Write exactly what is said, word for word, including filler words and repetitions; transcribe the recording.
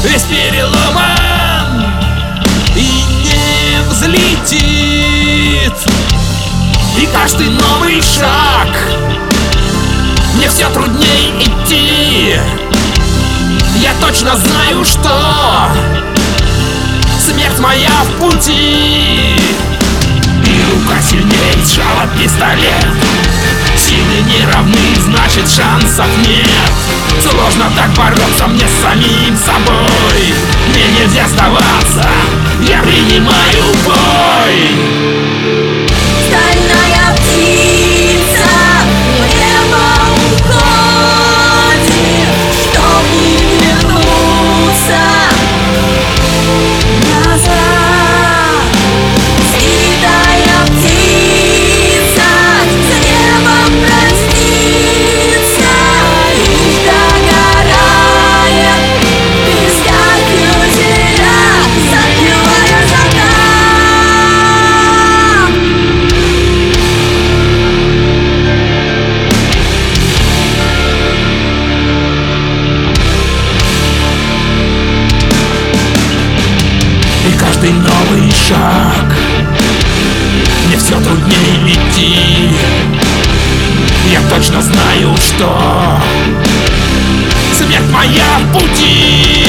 весь переломан и не взлетит. И каждый новый шаг мне все трудней идти. Я точно знаю, что смерть моя в пути. И рука сильнее сжала пистолет. Силы не равны, значит шансов нет. Сложно так бороться мне с самим собой. Мне нельзя сдаваться, я принимаю бой. Стальная птица в небо уходит, чтоб не вернуться назад. Сбитая птица с небом простится, лишь догорает песка фюзеля, запивая закат. И каждый новый шаг мне все труднее идти. Я точно знаю, что смерть моя в пути.